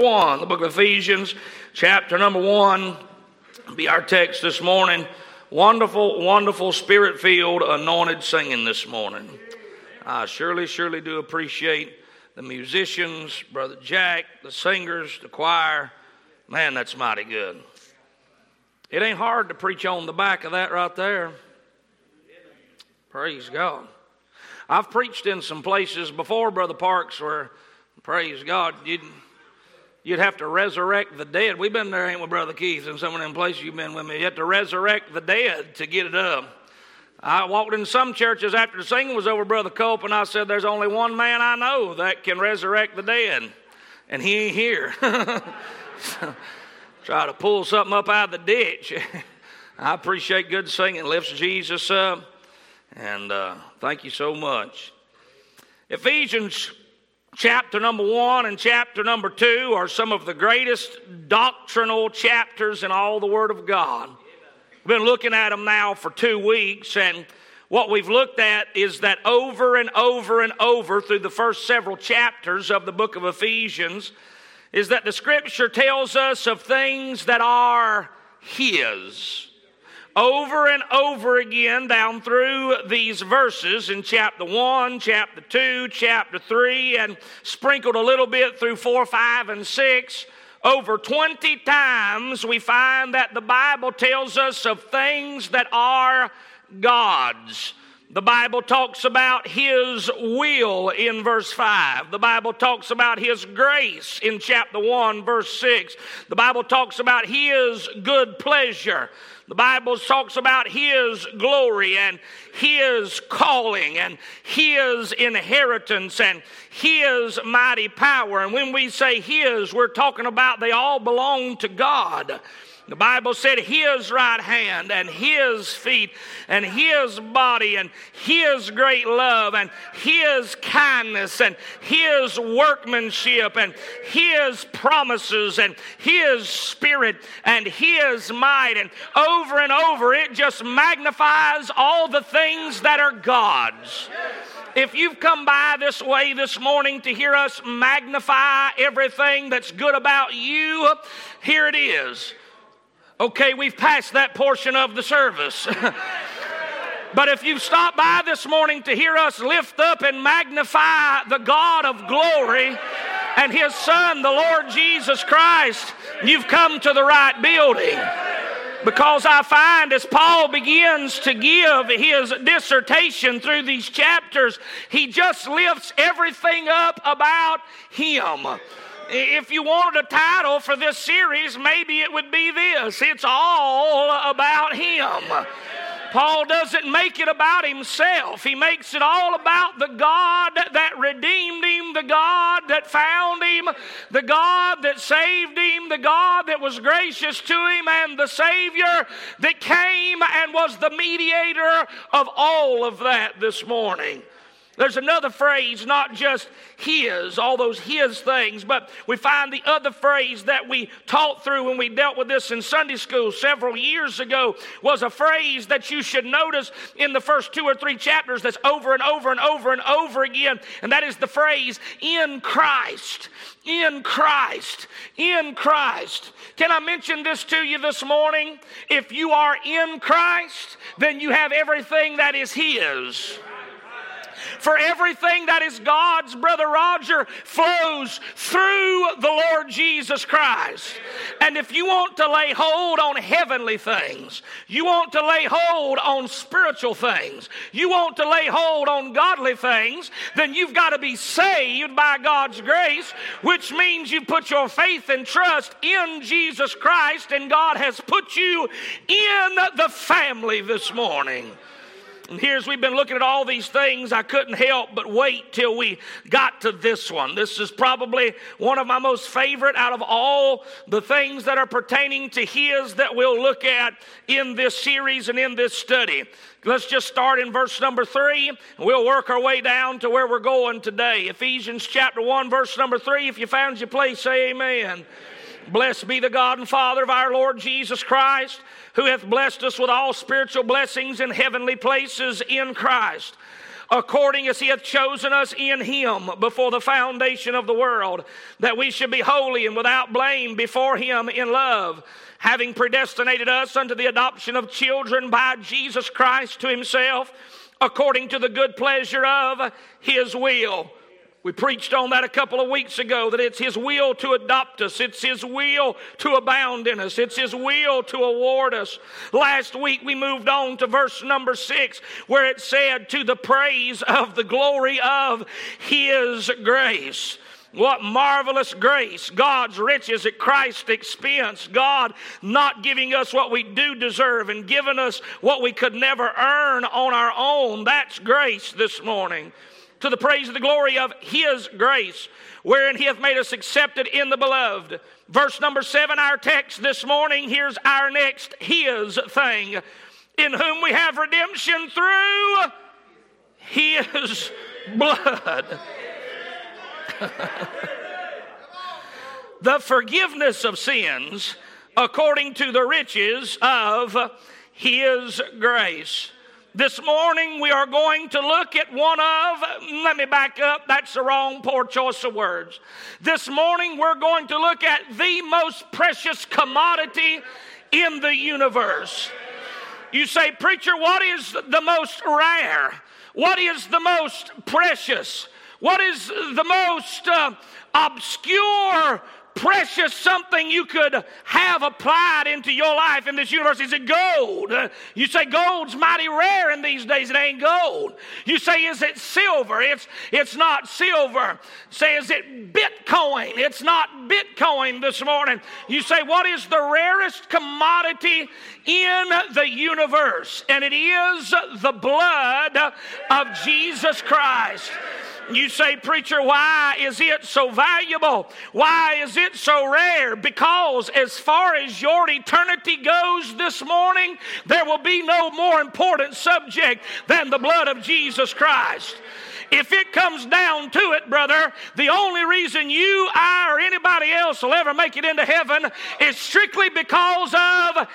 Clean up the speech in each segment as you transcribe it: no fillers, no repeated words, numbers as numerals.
1. The book of Ephesians, chapter number 1, be our text this morning. Wonderful, wonderful, spirit-filled, anointed singing this morning. I surely do appreciate the musicians, Brother Jack, the singers, the choir. Man, that's mighty good. It ain't hard to preach on the back of that right there. Praise God. I've preached in some places before, Brother Parks, where, praise God, you'd have to resurrect the dead. We've been there, ain't we, Brother Keith, in some of them places you've been with me. You have to resurrect the dead to get it up. I walked in some churches after the singing was over, Brother Culp, and I said, there's only one man I know that can resurrect the dead, and he ain't here. Try to pull something up out of the ditch. I appreciate good singing. Lifts Jesus up, and thank you so much. Ephesians chapter number 1 and chapter number 2 are some of the greatest doctrinal chapters in all the Word of God. We've been looking at them now for 2 weeks, and what we've looked at is that over and over and over through the first several chapters of the book of Ephesians is that the Scripture tells us of things that are His. Over and over again down through these verses in chapter 1, chapter 2, chapter 3, and sprinkled a little bit through 4, 5, and 6, over 20 times we find that the Bible tells us of things that are God's. The Bible talks about His will in verse 5. The Bible talks about His grace in chapter 1, verse 6. The Bible talks about His good pleasure. The Bible talks about His glory and His calling and His inheritance and His mighty power. And when we say His, we're talking about they all belong to God. The Bible said His right hand and His feet and His body and His great love and His kindness and His workmanship and His promises and His spirit and His might. And over it just magnifies all the things that are God's. If you've come by this way this morning to hear us magnify everything that's good about you, here it is. Okay, we've passed that portion of the service. But if you've stopped by this morning to hear us lift up and magnify the God of glory and His Son, the Lord Jesus Christ, you've come to the right building. Because I find as Paul begins to give his dissertation through these chapters, he just lifts everything up about Him. If you wanted a title for this series, maybe it would be this: It's all about Him. Paul doesn't make it about himself. He makes it all about the God that redeemed him, the God that found him, the God that saved him, the God that was gracious to him, and the Savior that came and was the mediator of all of that this morning. There's another phrase, not just His, all those His things, but we find the other phrase that we taught through when we dealt with this in Sunday school several years ago was a phrase that you should notice in the first 2 or 3 chapters that's over and over and over and over again, and that is the phrase, in Christ. In Christ. In Christ. Can I mention this to you this morning? If you are in Christ, then you have everything that is His. For everything that is God's, Brother Roger, flows through the Lord Jesus Christ. And if you want to lay hold on heavenly things, you want to lay hold on spiritual things, you want to lay hold on godly things, then you've got to be saved by God's grace, which means you put your faith and trust in Jesus Christ, and God has put you in the family this morning. And here's, we've been looking at all these things. I couldn't help but wait till we got to this one. This is probably one of my most favorite out of all the things that are pertaining to His that we'll look at in this series and in this study. Let's just start in verse number 3, and we'll work our way down to where we're going today. Ephesians chapter 1, verse number 3. If you found your place, say amen. Blessed be the God and Father of our Lord Jesus Christ, who hath blessed us with all spiritual blessings in heavenly places in Christ, according as he hath chosen us in him before the foundation of the world, that we should be holy and without blame before him in love, having predestinated us unto the adoption of children by Jesus Christ to himself, according to the good pleasure of his will. We preached on that a couple of weeks ago, that it's his will to adopt us. It's his will to abound in us. It's his will to award us. Last week we moved on to verse number 6, where it said, to the praise of the glory of his grace. What marvelous grace. God's riches at Christ's expense. God not giving us what we do deserve and giving us what we could never earn on our own. That's grace this morning. To the praise of the glory of his grace, wherein he hath made us accepted in the beloved. Verse number 7, our text this morning. Here's our next his thing. In whom we have redemption through his blood. The forgiveness of sins according to the riches of his grace. This morning we are going to look at let me back up, that's the wrong poor choice of words. This morning we're going to look at the most precious commodity in the universe. You say, preacher, what is the most rare? What is the most precious? What is the most obscure, precious something you could have applied into your life in this universe? Is it gold? You say gold's mighty rare in these days. It ain't gold. You say, is it silver? It's not silver. Say, is it Bitcoin? It's not Bitcoin this morning. You say, what is the rarest commodity in the universe? And it is the blood of Jesus Christ. You say, preacher, why is it so valuable? Why is it so rare? Because as far as your eternity goes this morning, there will be no more important subject than the blood of Jesus Christ. If it comes down to it, brother, the only reason you, I, or anybody else will ever make it into heaven is strictly because of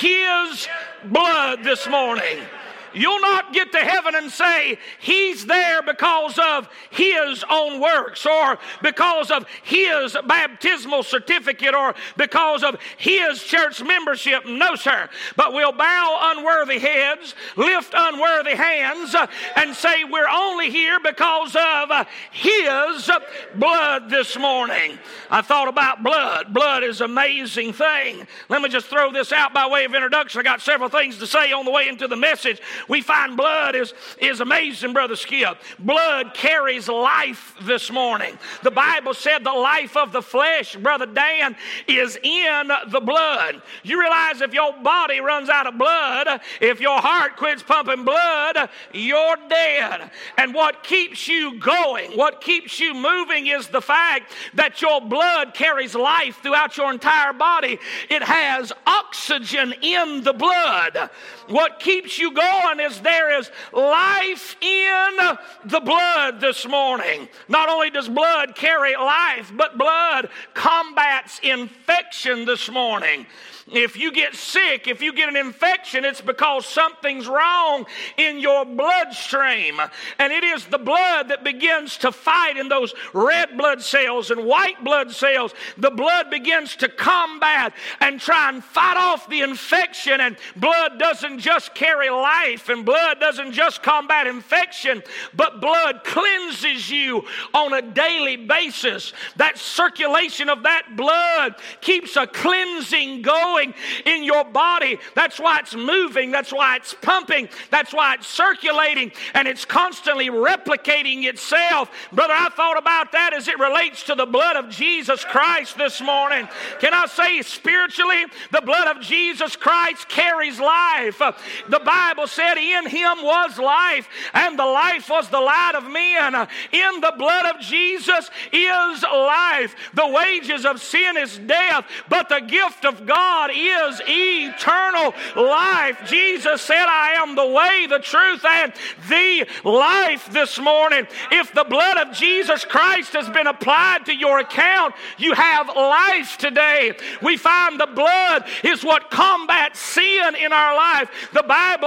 his blood this morning. You'll not get to heaven and say he's there because of his own works or because of his baptismal certificate or because of his church membership. No, sir. But we'll bow unworthy heads, lift unworthy hands, and say we're only here because of his blood this morning. I thought about blood. Blood is an amazing thing. Let me just throw this out by way of introduction. I got several things to say on the way into the message. We find blood is amazing, Brother Skip. Blood carries life this morning. The Bible said the life of the flesh, Brother Dan, is in the blood. You realize if your body runs out of blood, if your heart quits pumping blood, you're dead. And what keeps you going, what keeps you moving is the fact that your blood carries life throughout your entire body. It has oxygen in the blood. What keeps you going is there is life in the blood this morning. Not only does blood carry life, but blood combats infection this morning. If you get sick, if you get an infection, it's because something's wrong in your bloodstream. And it is the blood that begins to fight in those red blood cells and white blood cells. The blood begins to combat and try and fight off the infection. And blood doesn't just carry life, and blood doesn't just combat infection, but blood cleanses you on a daily basis. That circulation of that blood keeps a cleansing going in your body. That's why it's moving. That's why it's pumping. That's why it's circulating, and it's constantly replicating itself. Brother, I thought about that as it relates to the blood of Jesus Christ this morning. Can I say spiritually, the blood of Jesus Christ carries life. The Bible said in him was life, and the life was the light of men. In the blood of Jesus is life. The wages of sin is death, but the gift of God is eternal life. Jesus said, I am the way, the truth, and the life this morning. If the blood of Jesus Christ has been applied to your account, you have life today. We find the blood is what combats sin in our life. The Bible said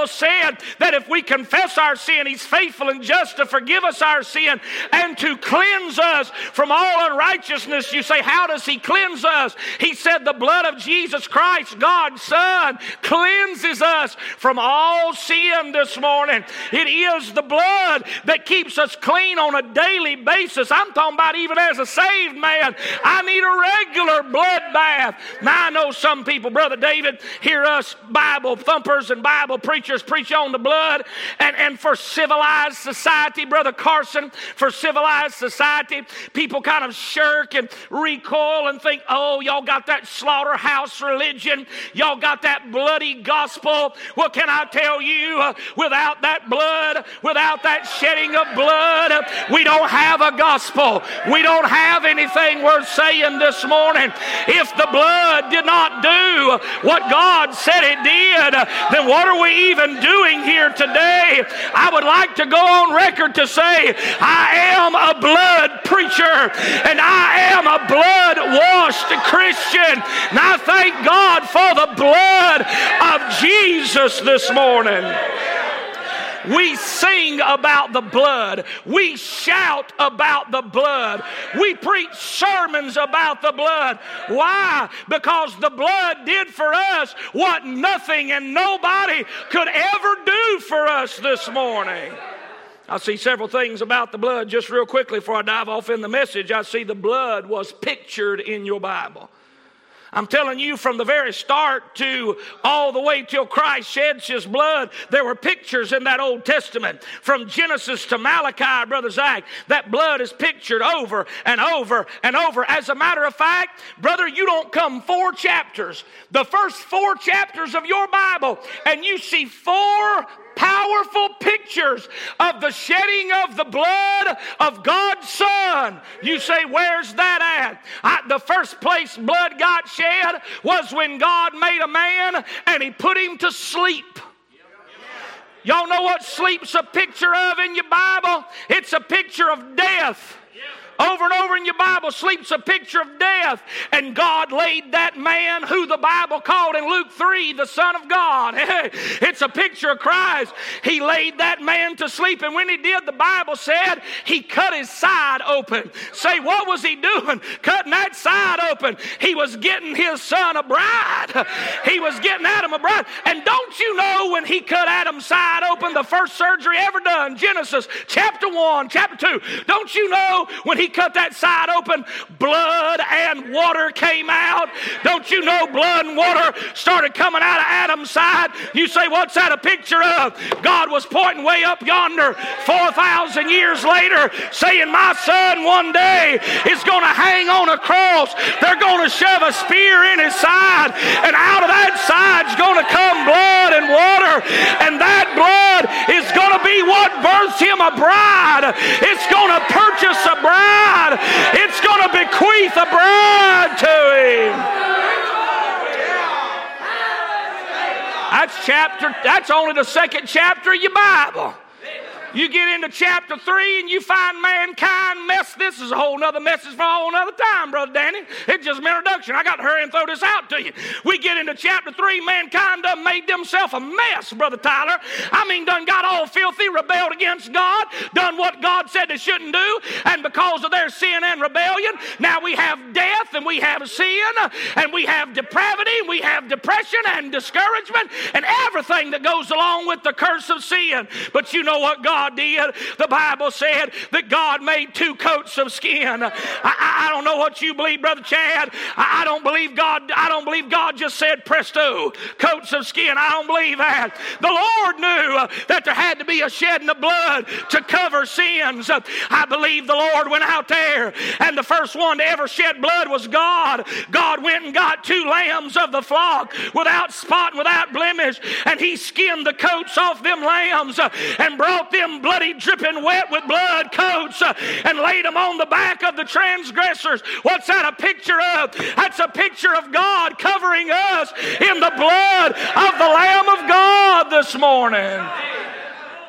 said that if we confess our sin, He's faithful and just to forgive us our sin and to cleanse us from all unrighteousness. You say, how does He cleanse us? He said the blood of Jesus Christ, God's Son, cleanses us from all sin this morning. It is the blood that keeps us clean on a daily basis. I'm talking about even as a saved man, I need a regular blood bath. Now I know some people, Brother David, hear us Bible thumpers and Bible preachers preach on the blood, and for civilized society, Brother Carson, for civilized society, people kind of shirk and recoil and think, oh, y'all got that slaughterhouse religion, y'all got that bloody gospel. Well, can I tell you, without that blood, without that shedding of blood, we don't have a gospel. We don't have anything worth saying this morning. If the blood did not do what God said it did, then what are we even doing here today? I would like to go on record to say I am a blood preacher and I am a blood-washed Christian. And I thank God for the blood of Jesus this morning. We sing about the blood. We shout about the blood. We preach sermons about the blood. Why? Because the blood did for us what nothing and nobody could ever do for us this morning. I see several things about the blood just real quickly before I dive off in the message. I see the blood was pictured in your Bible. I'm telling you, from the very start to all the way till Christ sheds His blood, there were pictures in that Old Testament. From Genesis to Malachi, Brother Zach, that blood is pictured over and over and over. As a matter of fact, brother, you don't come 4 chapters, the first 4 chapters of your Bible, and you see 4 powerful pictures of the shedding of the blood of God's Son. You say, where's that at? The first place blood got shed was when God made a man and He put him to sleep. Y'all know what sleep's a picture of in your Bible? It's a picture of death. Over and over in your Bible, sleep's a picture of death. And God laid that man, who the Bible called in Luke 3, the Son of God. It's a picture of Christ. He laid that man to sleep. And when He did, the Bible said He cut his side open. Say, what was He doing? Cutting that side open. He was getting His son a bride. He was getting Adam a bride. And don't you know, when He cut Adam's side open, the first surgery ever done, Genesis chapter 1, chapter 2, don't you know when He cut that side open, blood and water came out? Don't you know blood and water started coming out of Adam's side? You say, what's that a picture of? God was pointing way up yonder 4,000 years later, saying, my son one day is going to hang on a cross. They're going to shove a spear in his side, and out of that side's going to come blood and water, and that blood is going to be what births him a bride. It's going to purchase a bride. It's going to bequeath a bride to him. That's only the 2nd chapter of your Bible. You get into chapter 3 and you find mankind mess. This is a whole nother message for a whole nother time, Brother Danny. It's just an introduction. I got to hurry and throw this out to you. We get into chapter 3, mankind done made themselves a mess, Brother Tyler. I mean, done got all filthy, rebelled against God, done what God said they shouldn't do, and because of their sin and rebellion, now we have death and we have sin and we have depravity and we have depression and discouragement and everything that goes along with the curse of sin. But you know what God did? The Bible said that God made 2 coats of skin. I don't know what you believe, Brother Chad. I don't believe God just said presto, coats of skin. I don't believe that. The Lord knew that there had to be a shedding of blood to cover sins. I believe the Lord went out there, and the first one to ever shed blood was God. God went and got 2 lambs of the flock without spot and without blemish, and He skinned the coats off them lambs and brought them bloody, dripping wet with blood coats and laid them on the back of the transgressors. What's that a picture of? That's a picture of God covering us in the blood of the Lamb of God this morning.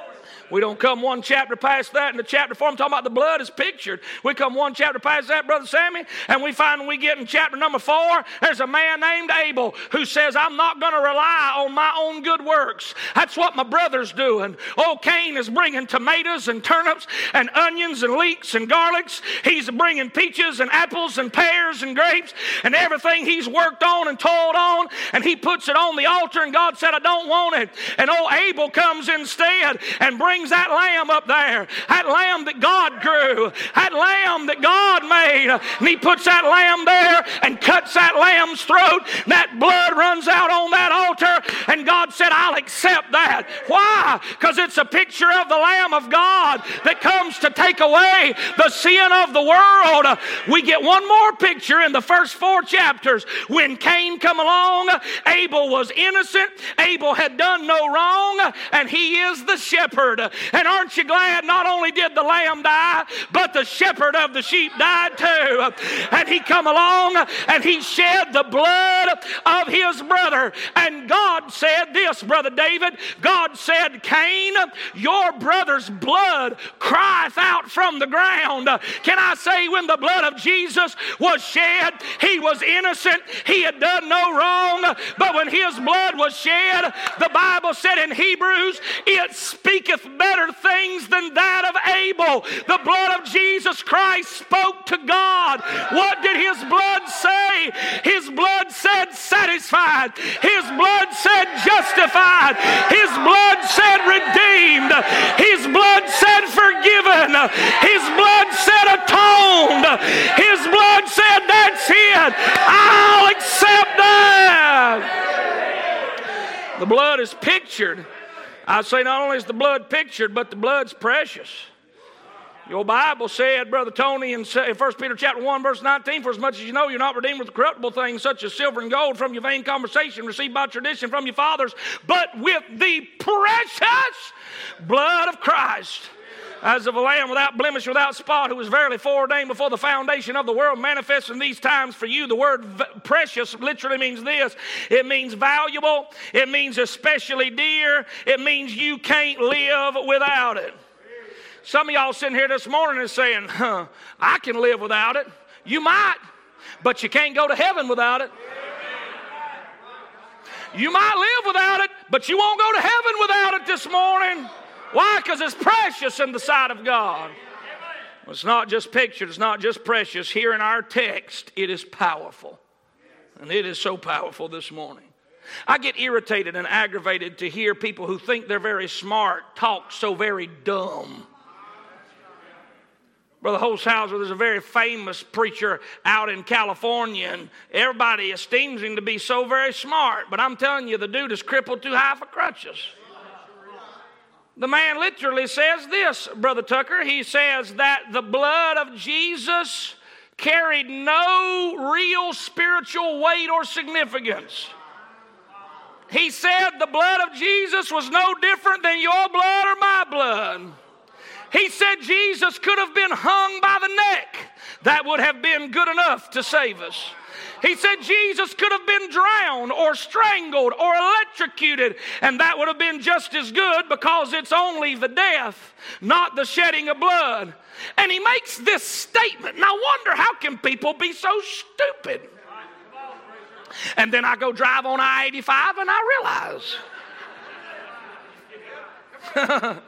We don't come one chapter past that in the chapter 4. I'm talking about the blood is pictured. We come one chapter past that, Brother Sammy, and we find when we get in chapter number 4, there's a man named Abel who says, I'm not going to rely on my own good works. That's what my brother's doing. Old Cain is bringing tomatoes and turnips and onions and leeks and garlics. He's bringing peaches and apples and pears and grapes and everything he's worked on and toiled on, and he puts it on the altar, and God said, I don't want it. And old Abel comes instead and brings that lamb up there, that lamb that God grew, that lamb that God made, and he puts that lamb there and cuts that lamb's throat. That blood runs out on that altar, and God said, I'll accept that. Why? Because it's a picture of the Lamb of God that comes to take away the sin of the world. We get one more picture in the first 4 chapters. When Cain come along, Abel was innocent. Abel had done no wrong, and he is the shepherd. And aren't you glad not only did the lamb die, but the shepherd of the sheep died too. And he come along and he shed the blood of his brother. And God said this, Brother David, God said, Cain, your brother's blood crieth out from the ground. Can I say, when the blood of Jesus was shed, he was innocent. He had done no wrong. But when his blood was shed, the Bible said in Hebrews, it speaketh better things than that of Abel. The blood of Jesus Christ spoke to God. What did his blood say? His blood said satisfied. His blood said justified. His blood said redeemed. His blood said forgiven. His blood said atoned. His blood said that's it. I'll accept that. The blood is pictured. I say not only is the blood pictured, but the blood's precious. Your Bible said, Brother Tony, in 1 Peter chapter 1, verse 19, for as much as you know you're not redeemed with corruptible things such as silver and gold from your vain conversation received by tradition from your fathers, but with the precious blood of Christ, as of a lamb without blemish, without spot, who was verily foreordained before the foundation of the world, manifest in these times for you. The word precious literally means this. It means valuable. It means especially dear. It means you can't live without it. Some of y'all sitting here this morning and saying, I can live without it. You might, but you can't go to heaven without it. You might live without it, but you won't go to heaven without it this morning. Why? Because it's precious in the sight of God. Well, it's not just pictured. It's not just precious. Here in our text, it is powerful. And it is so powerful this morning. I get irritated and aggravated to hear people who think they're very smart talk so very dumb. Brother Holshouser, there's a very famous preacher out in California, and everybody esteems him to be so very smart. But I'm telling you, the dude is crippled too high for crutches. The man literally says this, Brother Tucker. He says that the blood of Jesus carried no real spiritual weight or significance. He said the blood of Jesus was no different than your blood or my blood. He said Jesus could have been hung by the neck. That would have been good enough to save us. He said Jesus could have been drowned or strangled or electrocuted, and that would have been just as good, because it's only the death, not the shedding of blood. And he makes this statement, and I wonder, how can people be so stupid? And then I go drive on I-85 and I realize.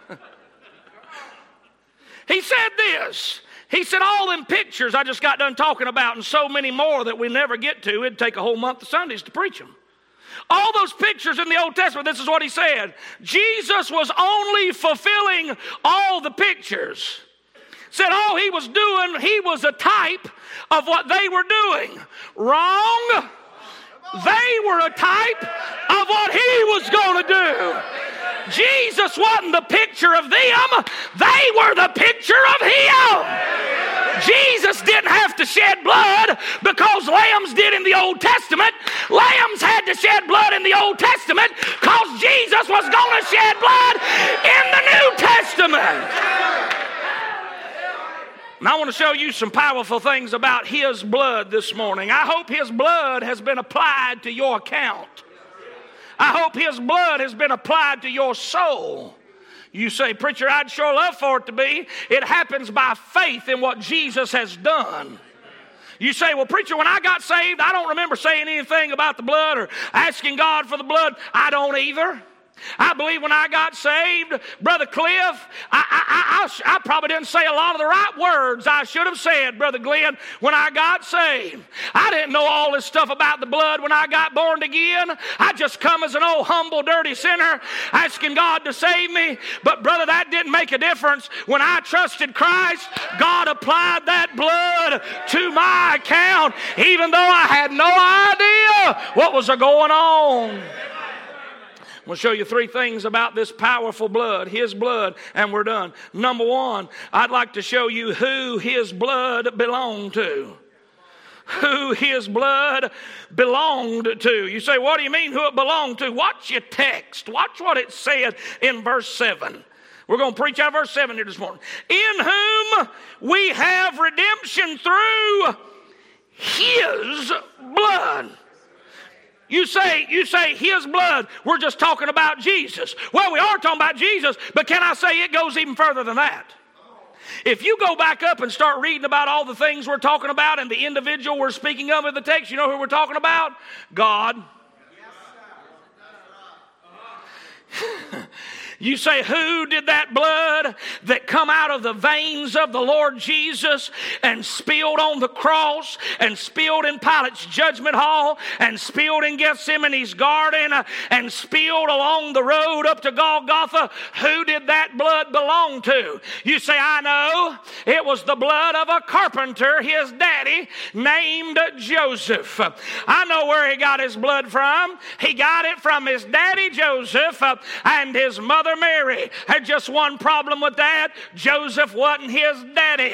He said this. He said, all them pictures I just got done talking about, and so many more that we never get to, it'd take a whole month of Sundays to preach them. All those pictures in the Old Testament, this is what he said. Jesus was only fulfilling all the pictures. Said all he was doing, he was a type of what they were doing. Wrong. They were a type of what he was going to do. Jesus wasn't the picture of them. They were the picture of him. Jesus didn't have to shed blood because lambs did in the Old Testament. Lambs had to shed blood in the Old Testament because Jesus was going to shed blood in the New Testament. And I want to show you some powerful things about his blood this morning. I hope his blood has been applied to your account. I hope his blood has been applied to your soul. You say, preacher, I'd sure love for it to be. It happens by faith in what Jesus has done. You say, well, preacher, when I got saved, I don't remember saying anything about the blood or asking God for the blood. I don't either. I believe when I got saved, Brother Cliff, I probably didn't say a lot of the right words I should have said, Brother Glenn, when I got saved. I didn't know all this stuff about the blood when I got born again. I just come as an old humble, dirty sinner asking God to save me. But brother, that didn't make a difference. When I trusted Christ, God applied that blood to my account, even though I had no idea what was going on. I'm going to show you three things about this powerful blood, His blood, and we're done. Number one, I'd like to show you who His blood belonged to. Who His blood belonged to. You say, what do you mean who it belonged to? Watch your text. Watch what it said in verse 7. We're going to preach out of verse 7 here this morning. In whom we have redemption through His blood. You say His blood, we're just talking about Jesus. Well, we are talking about Jesus, but can I say it goes even further than that? If you go back up and start reading about all the things we're talking about and the individual we're speaking of in the text, you know who we're talking about? God. You say, who did that blood that come out of the veins of the Lord Jesus and spilled on the cross and spilled in Pilate's judgment hall and spilled in Gethsemane's garden and spilled along the road up to Golgotha? Who did that blood belong to? You say, I know. It was the blood of a carpenter, his daddy, named Joseph. I know where he got his blood from. He got it from his daddy Joseph and his mother Mary. Had just one problem with that. Joseph wasn't his daddy.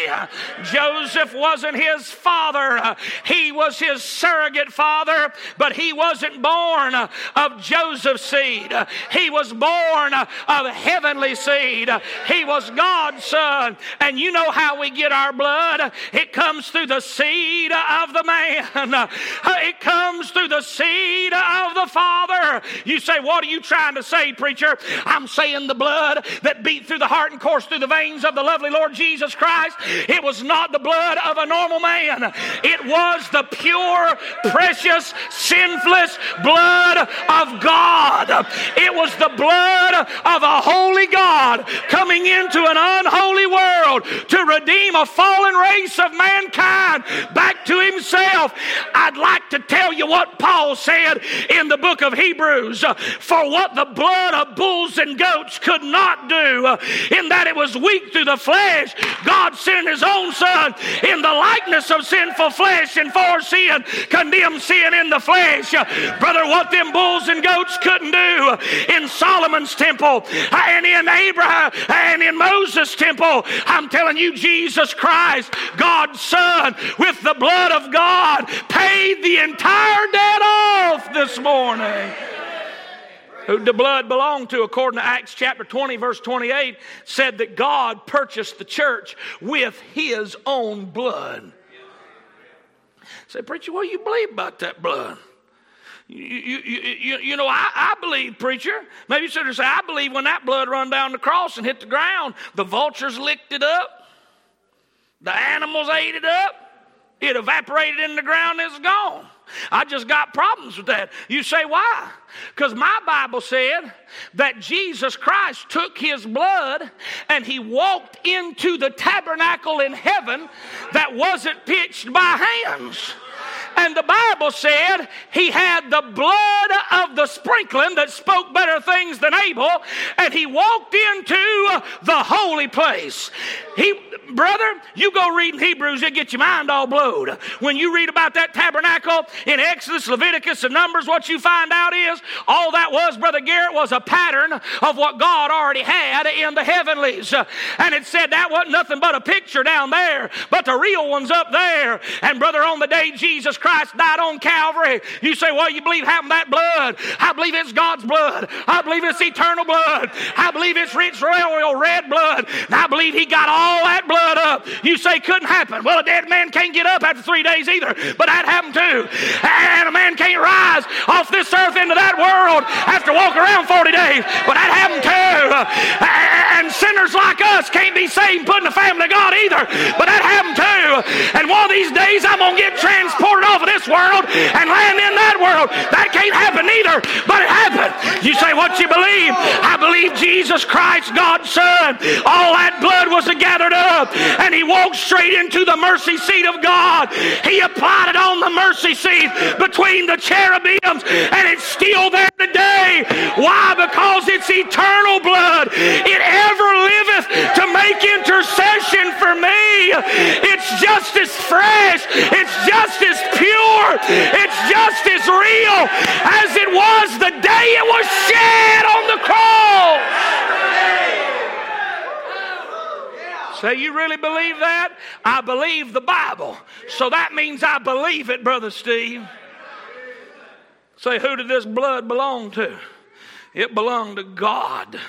Joseph wasn't his father. He was his surrogate father, but he wasn't born of Joseph's seed. He was born of heavenly seed. He was God's son. And you know how we get our blood? It comes through the seed of the man. It comes through the seed of the Father. You say, what are you trying to say, preacher? I'm saying the blood that beat through the heart and coursed through the veins of the lovely Lord Jesus Christ, it was not the blood of a normal man. It was the pure, precious, sinless blood of God. It was the blood of a holy God coming into an unholy world to redeem a fallen race of mankind back to Himself. I'd like to tell you what Paul said in the book of Hebrews. For what the blood of bulls and goats could not do, in that it was weak through the flesh, God sent His own Son in the likeness of sinful flesh, and for sin condemned sin in the flesh. Brother, what them bulls and goats couldn't do in Solomon's temple and in Abraham and in Moses' temple, I'm telling you, Jesus Christ, God's Son, with the blood of God, paid the entire debt off this morning. Who the blood belonged to, according to Acts chapter 20, verse 28, said that God purchased the church with His own blood. Say, preacher, what do you believe about that blood? You know, I believe, preacher. Maybe you should say, I believe when that blood run down the cross and hit the ground, the vultures licked it up, the animals ate it up, it evaporated in the ground, and it's gone. I just got problems with that. You say, why? Because my Bible said that Jesus Christ took His blood and He walked into the tabernacle in heaven that wasn't pitched by hands. And the Bible said He had the blood of the sprinkling that spoke better things than Abel, and He walked into the holy place. Brother, you go read in Hebrews, it'll get your mind all blowed. When you read about that tabernacle in Exodus, Leviticus, and Numbers, what you find out is all that was, Brother Garrett, was a pattern of what God already had in the heavenlies. And it said that wasn't nothing but a picture down there, but the real one's up there. And brother, on the day Jesus Christ died on Calvary, you say, well, you believe having that blood? I believe it's God's blood. I believe it's eternal blood. I believe it's rich royal red blood. And I believe He got all that blood up. You say couldn't happen. Well, a dead man can't get up after 3 days either, but that happened too. And a man can't rise off this earth into that world after walking around 40 days, but that happened too. And sinners like us can't be saved and put in the family of God either. But that happened too. And one of these days I'm going to get transported off of this world and land in that world. That can't happen either, but it happened. You say, what you believe? I believe Jesus Christ, God's Son. All that blood was gathered up, and he walked straight into the mercy seat of God. He applied it on the mercy seat between the cherubims, and it's still there today. Why? Because it's eternal blood. It ever liveth to make intercession for me. It's just as fresh. It's just as pure. It's just as real as it was the day it was shed on the cross. Say, you really believe that? I believe the Bible. So that means I believe it, Brother Steve. Say, who did this blood belong to? It belonged to God.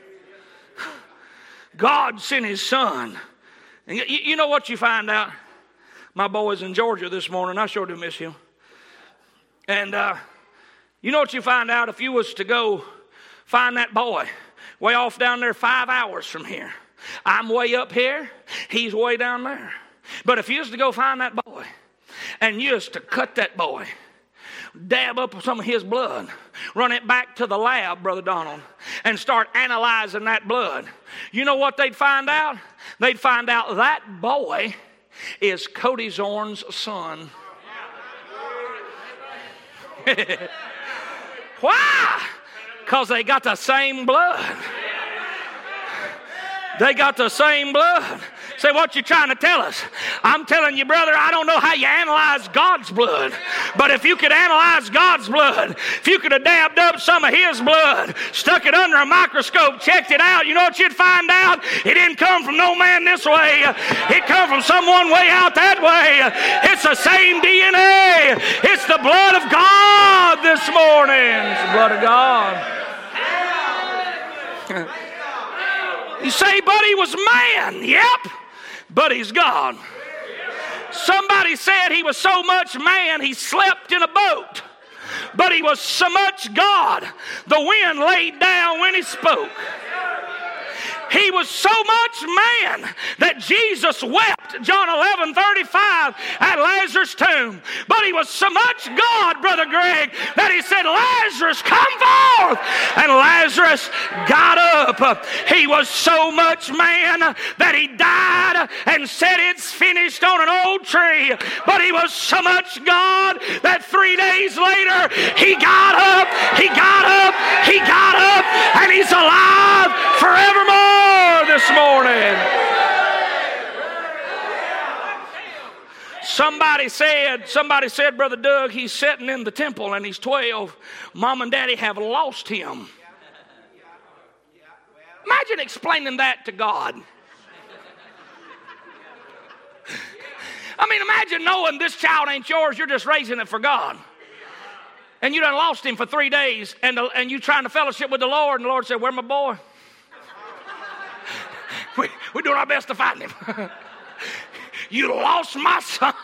God sent his Son. And you know what you find out? My boy's in Georgia this morning. I sure do miss him. And you know what you find out? If you was to go find that boy way off down there 5 hours from here. I'm way up here. He's way down there. But if you was to go find that boy and you was to cut that boy, dab up some of his blood, run it back to the lab, Brother Donald, and start analyzing that blood, you know what they'd find out? They'd find out that boy is Cody Zorn's son. Why? Because they got the same blood. They got the same blood. Say, what you trying to tell us? I'm telling you, brother, I don't know how you analyze God's blood. But if you could analyze God's blood, if you could have dabbed up some of his blood, stuck it under a microscope, checked it out, you know what you'd find out? It didn't come from no man this way. It come from someone way out that way. It's the same DNA. It's the blood of God this morning. It's the blood of God. You say, but he was man. Yep, but he's God. Somebody said he was so much man he slept in a boat, but he was so much God the wind laid down when he spoke. He was so much man that Jesus wept, John 11:35, at Lazarus' tomb. But he was so much God, Brother Greg, that he said, Lazarus, come forth. And Lazarus got up. He was so much man that he died and said it's finished on an old tree. But he was so much God that 3 days later he got up, he got up, he got up, and he's alive forevermore. This morning, somebody said, Brother Doug, he's sitting in the temple and he's 12. Mom and Daddy have lost him. Imagine explaining that to God. I mean, imagine knowing this child ain't yours, you're just raising it for God. And you done lost him for 3 days, and you trying to fellowship with the Lord, and the Lord said, where's my boy? We're doing our best to find him. You lost my son.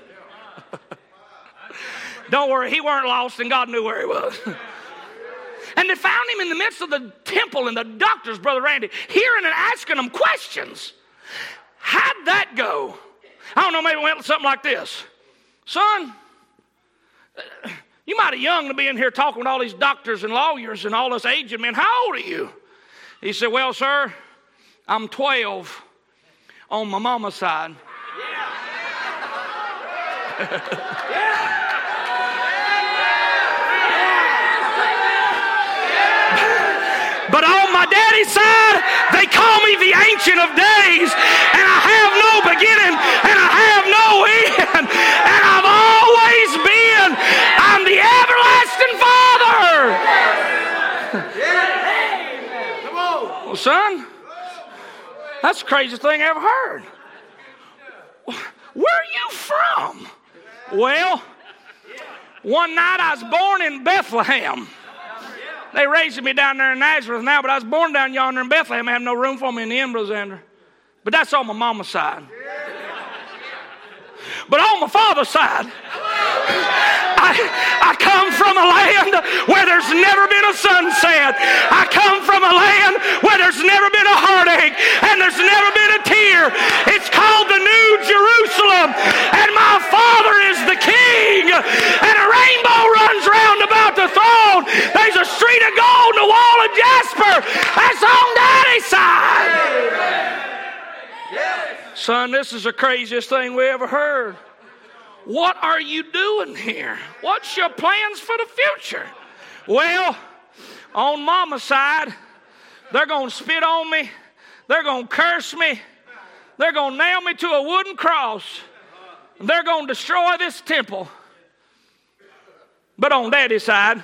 Don't worry, he weren't lost, and God knew where he was. And they found him in the midst of the temple, and the doctors, Brother Randy, hearing and asking him questions. How'd that go? I don't know, maybe it went something like this. Son, you mighty young to be in here talking with all these doctors and lawyers and all this aged men. How old are you? He said, well, sir, I'm 12 on my mama's side. But on my daddy's side, they call me the Ancient of Days, and I have no beginning, and I have no end, and I've always been. I'm the everlasting Father. Come on. Well, son, that's the craziest thing I ever heard. Where are you from? Well, one night I was born in Bethlehem. They raised me down there in Nazareth now, but I was born down yonder in Bethlehem. I have no room for me in the inn, Brother Xander. But that's on my mama's side. But on my father's side, I come from a land where there's never been a sunset. I come from a land where there's never been a heartache and there's never been a tear. It's called the New Jerusalem, and my Father is the King, and a rainbow runs round about the throne. There's a street of gold and a wall of jasper. That's on Daddy's side. Son, this is the craziest thing we ever heard. What are you doing here? What's your plans for the future? Well, on Mama's side, they're going to spit on me. They're going to curse me. They're going to nail me to a wooden cross. They're going to destroy this temple. But on Daddy's side,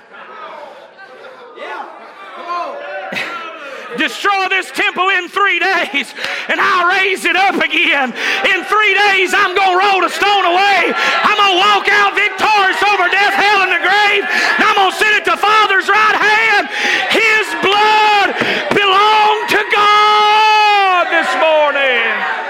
destroy this temple in 3 days, and I'll raise it up again. In 3 days, I'm going to roll the stone away. I'm going to walk out victorious over death, hell, and the grave. And I'm going to sit at the Father's right hand. His blood belonged to God this morning.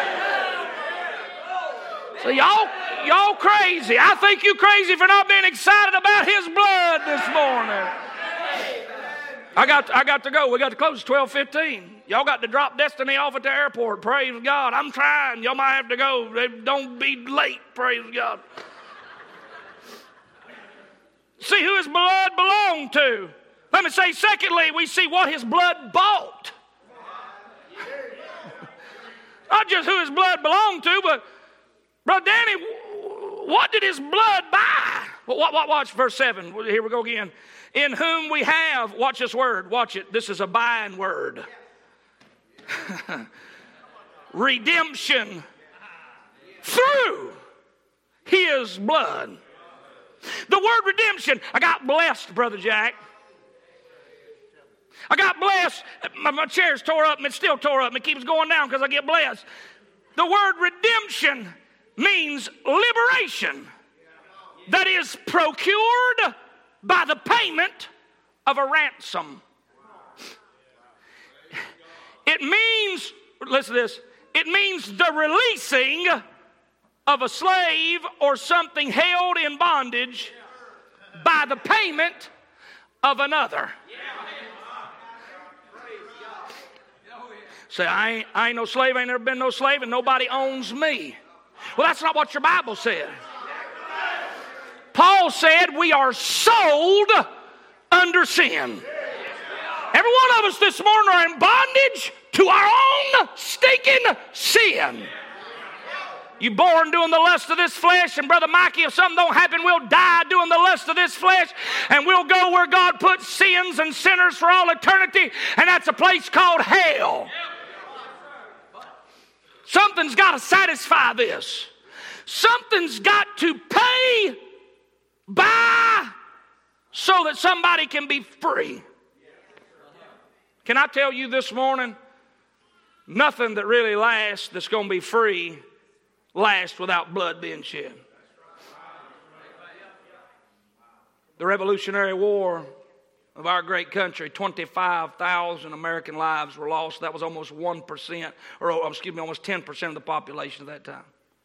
So y'all crazy. I think you crazy for not being excited about His blood this morning. I got to go. We got to close 12:15. Y'all got to drop Destiny off at the airport. Praise God. I'm trying. Y'all might have to go. Don't be late. Praise God. See who His blood belonged to. Let me say, secondly, we see what His blood bought. Not just who His blood belonged to, but, Brother Danny, what did His blood buy? Watch verse 7. Here we go again. In whom we have, watch this word, watch it. This is a buying word. Redemption through His blood. The word redemption, I got blessed, Brother Jack. I got blessed. My chair's tore up and it's still tore up and it keeps going down because I get blessed. The word redemption means liberation that is procured by the payment of a ransom. It means, listen to this, it means the releasing of a slave or something held in bondage by the payment of another. Say, I ain't no slave, I ain't never been no slave, and nobody owns me. Well, that's not what your Bible said. Paul said we are sold under sin. Every one of us this morning are in bondage to our own stinking sin. You born doing the lust of this flesh, and Brother Mikey, if something don't happen, we'll die doing the lust of this flesh, and we'll go where God puts sins and sinners for all eternity, and that's a place called hell. Something's got to satisfy this. Something's got to pay by so that somebody can be free. Can I tell you this morning, nothing that really lasts that's going to be free lasts without blood being shed. The Revolutionary War of our great country, 25,000 American lives were lost. That was almost 1%, or almost 10% of the population at that time.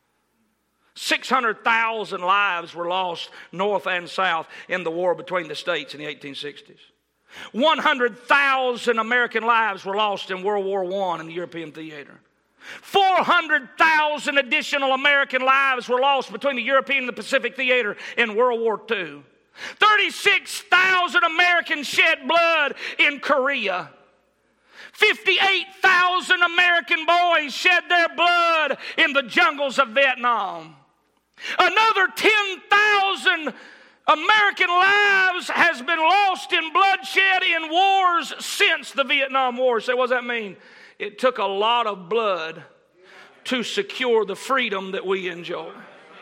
600,000 lives were lost north and south in the war between the states in the 1860s. 100,000 American lives were lost in World War I in the European theater. 400,000 additional American lives were lost between the European and the Pacific theater in World War II. 36,000 Americans shed blood in Korea. 58,000 American boys shed their blood in the jungles of Vietnam. Another 10,000 American lives has been lost in bloodshed in wars since the Vietnam War. So what does that mean? It took a lot of blood to secure the freedom that we enjoy.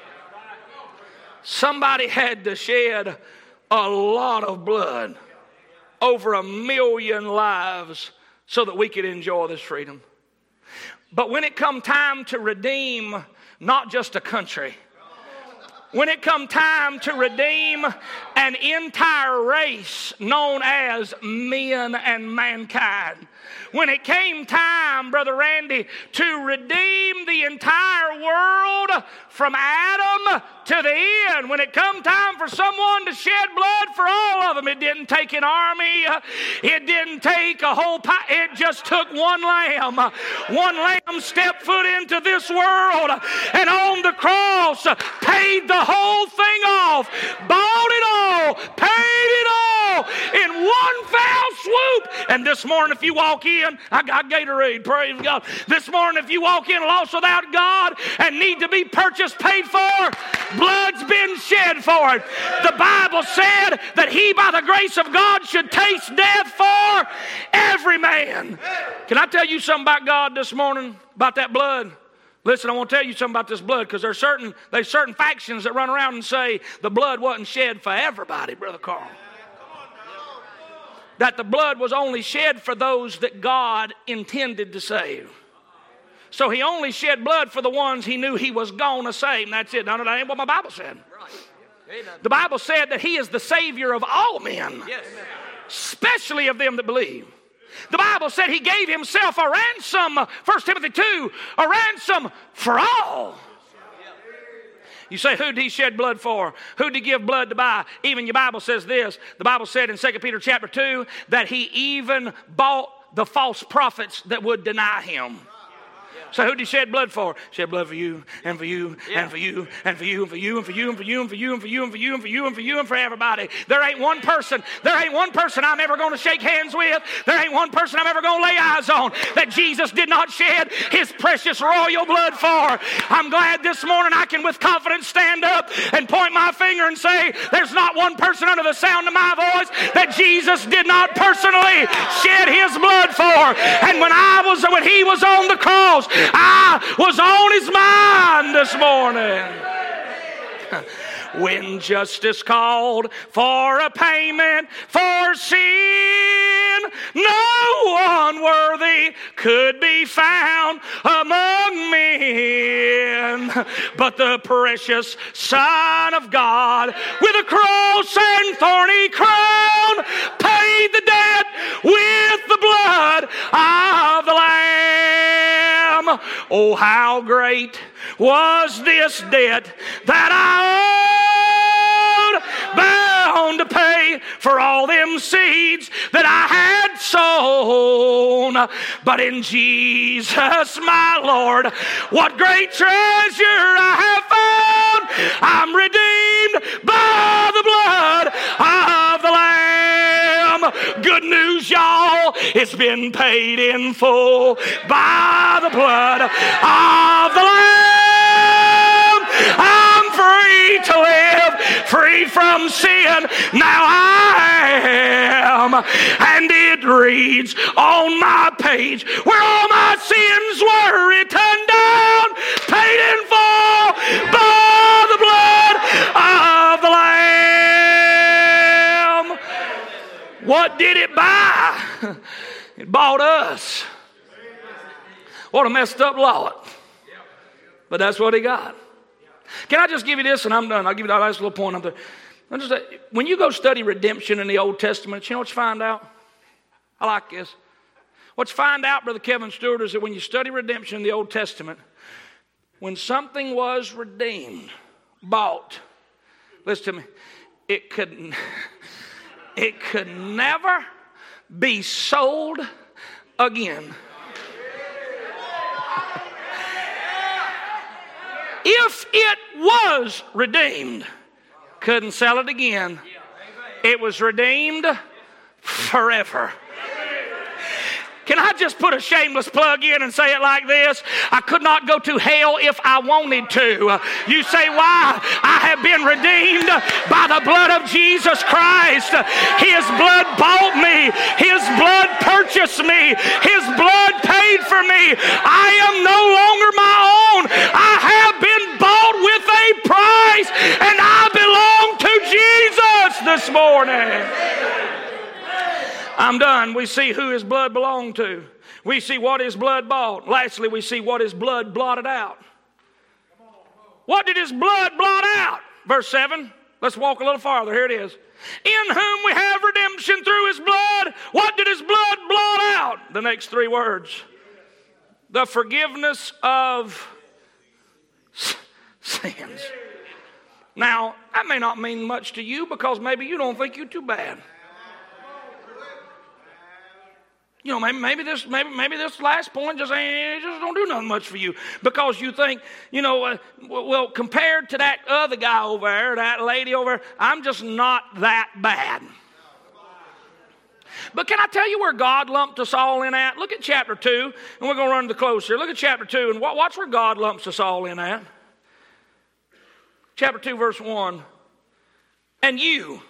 Somebody had to shed a lot of blood, over 1 million lives, so that we could enjoy this freedom. But when it come time to redeem not just a country, when it come time to redeem an entire race known as men and mankind. When it came time, Brother Randy, to redeem the entire world from Adam to the end. When it come time for someone to shed blood for all of them, it didn't take an army. It didn't take a whole it just took one lamb. One lamb stepped foot into this world and on the cross paid the whole thing off, bought it all, paid it all in one foul swoop. And this morning if you walk in, I got Gatorade, praise God. This morning if you walk in lost without God and need to be purchased, paid for, blood's been shed for it. The Bible said that he by the grace of God should taste death for every man. Can I tell you something about God this morning, about that blood? Listen, I want to tell you something about this blood, because there's certain factions that run around and say the blood wasn't shed for everybody, Brother Carl. That the blood was only shed for those that God intended to save. So he only shed blood for the ones he knew he was going to save. And that's it. No, that ain't what my Bible said. The Bible said that he is the Savior of all men, especially of them that believe. The Bible said he gave himself a ransom, 1 Timothy 2, a ransom for all. You say, who did he shed blood for? Who did he give blood to buy? Even your Bible says this. The Bible said in 2 Peter chapter 2 that he even bought the false prophets that would deny him. So who did he shed blood for? Shed blood for you and for you and for you and for you and for you and for you and for you and for you and for you and for you and for you and for you and for everybody. There ain't one person I'm ever going to shake hands with. There ain't one person I'm ever going to lay eyes on that Jesus did not shed his precious royal blood for. I'm glad this morning I can with confidence stand up and point my finger and say there's not one person under the sound of my voice that Jesus did not personally shed his blood for. And when he was on the cross, I was on his mind this morning. When justice called for a payment for sin, no one worthy could be found among men. But the precious Son of God, with a cross and thorny crown, paid the debt with the blood of the Lamb. Oh, how great was this debt that I owed, bound to pay for all them seeds that I had sown. But in Jesus, my Lord, what great treasure I have found. I'm redeemed by the blood of the Lamb. Good news, y'all, it's been paid in full by the blood of the Lamb. I'm free to live, free from sin. Now I am. And it reads on my page where all my sins were written down, paid in full by the blood of the Lamb. What did it buy? It bought us. What a messed up Lord. But that's what he got. Can I just give you this and I'm done? I'll give you that last little point. When you go study redemption in the Old Testament, you know what you find out? I like this. What you find out, Brother Kevin Stewart, is that when you study redemption in the Old Testament, when something was redeemed, bought, listen to me, it could never be sold again. If it was redeemed, couldn't sell it again. It was redeemed forever. Can I just put a shameless plug in and say it like this? I could not go to hell if I wanted to. You say, why? I have been redeemed by the blood of Jesus Christ. His blood bought me. His blood purchased me. His blood paid for me. I am no longer my own. I have been bought with a price, and I belong to Jesus this morning. I'm done. We see who his blood belonged to. We see what his blood bought. Lastly, we see what his blood blotted out. What did his blood blot out? verse 7. Let's walk a little farther. Here it is. In whom we have redemption through his blood. What did his blood blot out? The next three words. The forgiveness of sins. Now, that may not mean much to you because maybe you don't think you're too bad. You know, maybe this last point just don't do nothing much for you because you think, you know, well, compared to that other guy over there, that lady over there, I'm just not that bad. But can I tell you where God lumped us all in at? Look at chapter 2, and we're going to run to the close here. Look at chapter 2, and watch where God lumps us all in at. Chapter 2, verse 1. And you.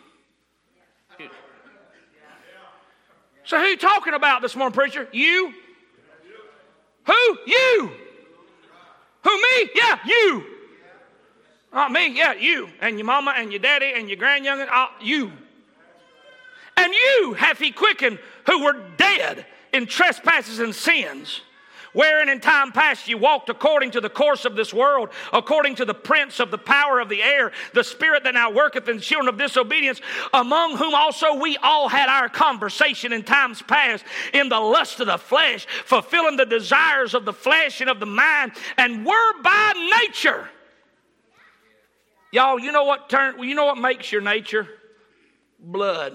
So who are you talking about this morning, preacher? You? Who? You. Who, me? Yeah, you. Not me, yeah, you. And your mama and your daddy and your grandyoungin, you. And you hath he quickened who were dead in trespasses and sins, wherein in time past you walked according to the course of this world, according to the prince of the power of the air, the spirit that now worketh in the children of disobedience, among whom also we all had our conversation in times past, in the lust of the flesh, fulfilling the desires of the flesh and of the mind, and were by nature. Y'all, you know what makes your nature? Blood.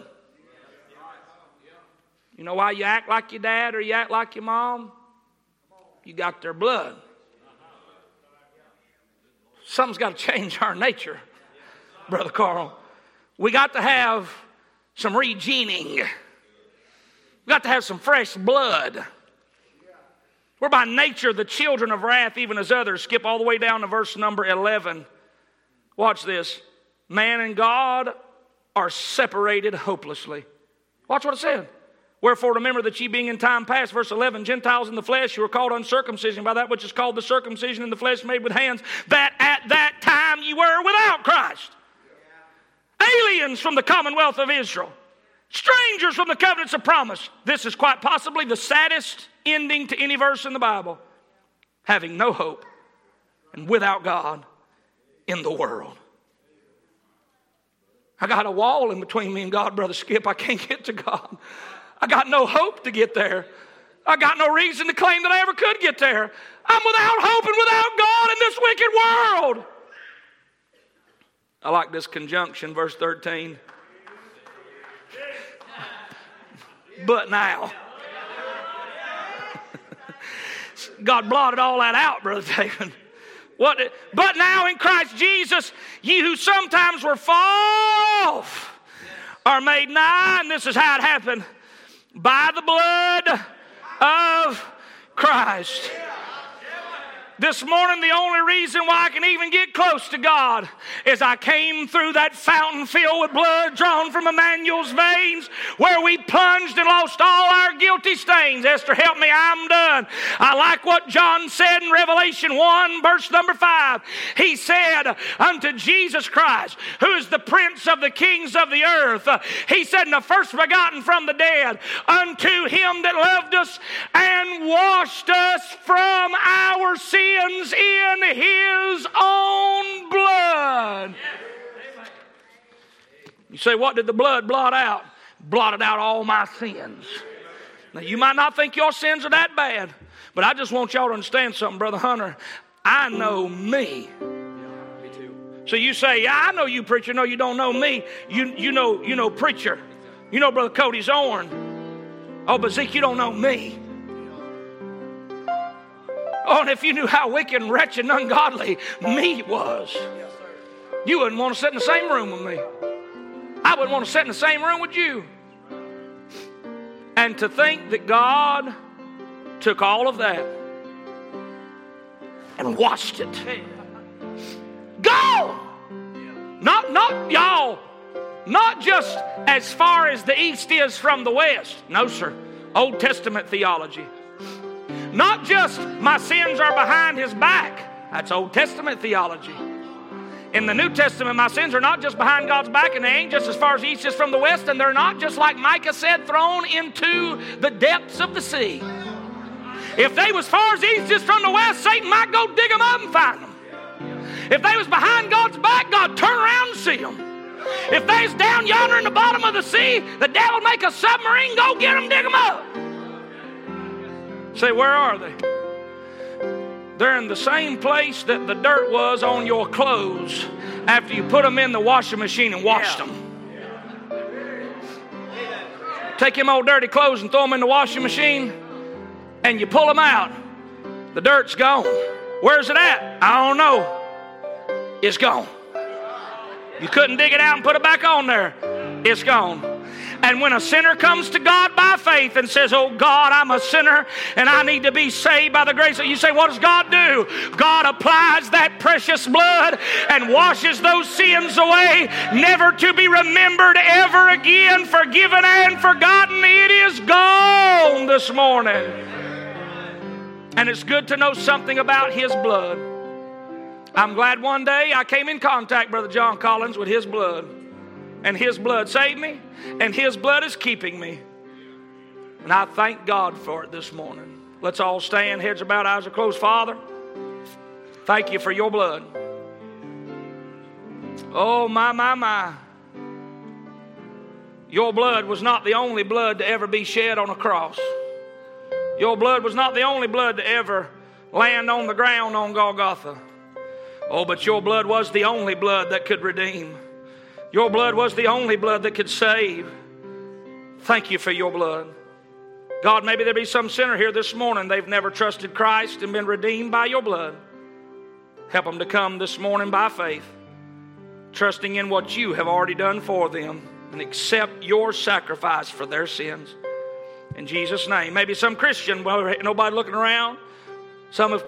You know why you act like your dad or you act like your mom? You got their blood. Something's got to change our nature, Brother Carl. We got to have some regening. We got to have some fresh blood. We're by nature the children of wrath, even as others. Skip all the way down to verse number 11. Watch this. Man and God are separated hopelessly. Watch what it said. Wherefore remember that ye being in time past, verse 11, Gentiles in the flesh, you were called uncircumcision by that which is called the circumcision in the flesh made with hands, that at that time ye were without Christ. Aliens from the commonwealth of Israel. Strangers from the covenants of promise. This is quite possibly the saddest ending to any verse in the Bible. Having no hope and without God in the world. I got a wall in between me and God, Brother Skip. I can't get to God. I got no hope to get there. I got no reason to claim that I ever could get there. I'm without hope and without God in this wicked world. I like this conjunction, verse 13. But now. God blotted all that out, Brother David. But now in Christ Jesus, ye who sometimes were far off are made nigh, and this is how it happened. By the blood of Christ. This morning, the only reason why I can even get close to God is I came through that fountain filled with blood drawn from Emmanuel's veins where we plunged and lost all our guilty stains. Esther, help me, I'm done. I like what John said in Revelation 1, verse number 5. He said unto Jesus Christ, who is the prince of the kings of the earth, he said, the first begotten from the dead, unto him that loved us and washed us from our sins in his own blood. You say, what did the blood blot out? Blotted out all my sins. Now, you might not think your sins are that bad, but I just want y'all to understand something, Brother Hunter. I know me. So you say, yeah, I know you, preacher. No, you don't know me. You know preacher. You know Brother Cody Zorn. Oh, but Zeke, you don't know me. Oh, and if you knew how wicked and wretched and ungodly me was, you wouldn't want to sit in the same room with me. I wouldn't want to sit in the same room with you. And to think that God took all of that and washed it. Gone! Not y'all. Not just as far as the east is from the west. No, sir. Old Testament theology. Not just my sins are behind his back. That's Old Testament theology. In the New Testament, my sins are not just behind God's back, and they ain't just as far as the east is from the west, and they're not just like Micah said, thrown into the depths of the sea. If they was far as the east is from the west, Satan might go dig them up and find them. If they was behind God's back, God turn around and see them. If they's down yonder in the bottom of the sea, the devil make a submarine, go get them, dig them up. Say, where are they? They're in the same place that the dirt was on your clothes after you put them in the washing machine and washed them. Take them old dirty clothes and throw them in the washing machine, and you pull them out. The dirt's gone. Where's it at? I don't know. It's gone. You couldn't dig it out and put it back on there. It's gone. And when a sinner comes to God by faith and says, oh God, I'm a sinner and I need to be saved by the grace of you, say, what does God do? God applies that precious blood and washes those sins away, never to be remembered ever again, forgiven and forgotten. It is gone this morning. And it's good to know something about His blood. I'm glad one day I came in contact, Brother John Collins, with His blood. And His blood saved me, and His blood is keeping me. And I thank God for it this morning. Let's all stand, heads are bowed, eyes are closed. Father, thank you for your blood. Oh, my. Your blood was not the only blood to ever be shed on a cross. Your blood was not the only blood to ever land on the ground on Golgotha. Oh, but your blood was the only blood that could redeem. Your blood was the only blood that could save. Thank you for your blood. God, maybe there be some sinner here this morning. They've never trusted Christ and been redeemed by your blood. Help them to come this morning by faith, trusting in what you have already done for them, and accept your sacrifice for their sins. In Jesus' name. Maybe some Christian, well, nobody looking around. Some have